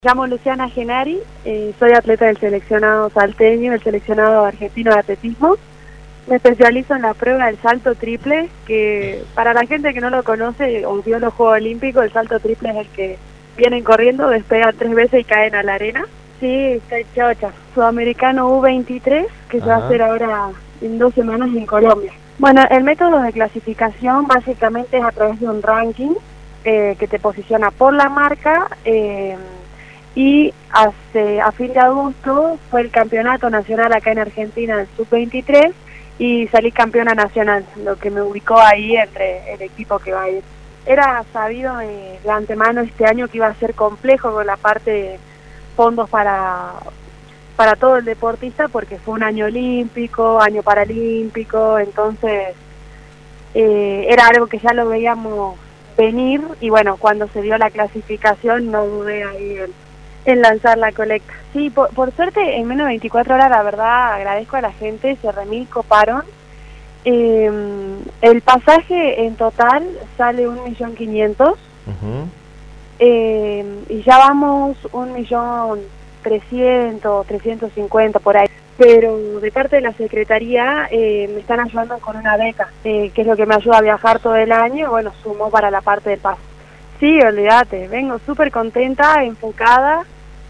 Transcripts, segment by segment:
Me llamo Luciana Genari, soy atleta del seleccionado salteño, del seleccionado argentino de atletismo. Me especializo en la prueba del salto triple, que para la gente que no lo conoce o vio los Juegos Olímpicos, el salto triple es el que vienen corriendo, despegan 3 veces y caen a la arena. Sí, estoy chocha. Sudamericano U23, que se va a hacer ahora en 2 semanas en Colombia. Bueno, el método de clasificación básicamente es a través de un ranking que te posiciona por la marca. Y a fin de agosto fue el campeonato nacional acá en Argentina del sub-23 y salí campeona nacional, lo que me ubicó ahí entre el equipo que va a ir. Era sabido de antemano este año que iba a ser complejo con la parte de fondos para todo el deportista, porque fue un año olímpico, año paralímpico, entonces era algo que ya lo veíamos venir y bueno, cuando se dio la clasificación no dudé ahí en lanzar la colecta. Sí, por suerte en menos de 24 horas, la verdad, agradezco a la gente, se remil coparon. El pasaje en total sale 1.500.000, y ya vamos 1.300.000, 350 por ahí. Pero de parte de la Secretaría me están ayudando con una beca, que es lo que me ayuda a viajar todo el año, bueno, sumó para la parte del pase. Sí, olvídate, vengo súper contenta, enfocada.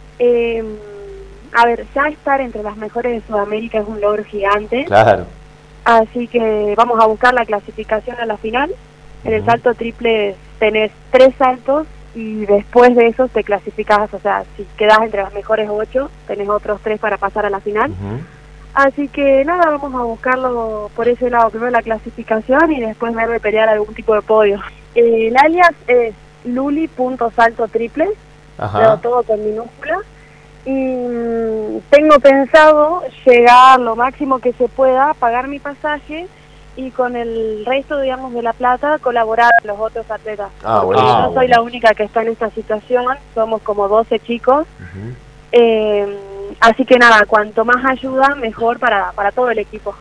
A ver, ya estar entre las mejores de Sudamérica es un logro gigante. Claro. Así que vamos a buscar la clasificación a la final. En el salto triple tenés 3 saltos y después de eso te clasificás, o sea, si quedás entre las mejores 8, tenés otros 3 para pasar a la final. Así que nada, vamos a buscarlo por ese lado, primero la clasificación y después ver de pelear algún tipo de podio. El alias es luli.saltotriple, pero todo con minúscula, y tengo pensado llegar lo máximo que se pueda, pagar mi pasaje y con el resto, digamos, de la plata colaborar con los otros atletas. Porque no soy la única que está en esta situación, somos como 12 chicos. Así que nada, cuanto más ayuda, mejor para todo el equipo.